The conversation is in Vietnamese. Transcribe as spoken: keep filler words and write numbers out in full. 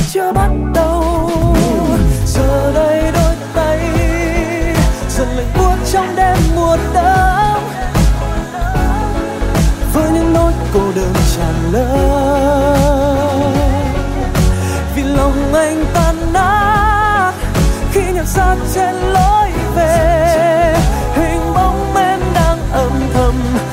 chưa bắt đầu. Giờ đây đôi tay dần lạnh buốt trong đêm mùa đông, với những nỗi cô đơn tràn lớn. Vì lòng anh tan nát khi nhận ra trên lối về, hình bóng em đang âm thầm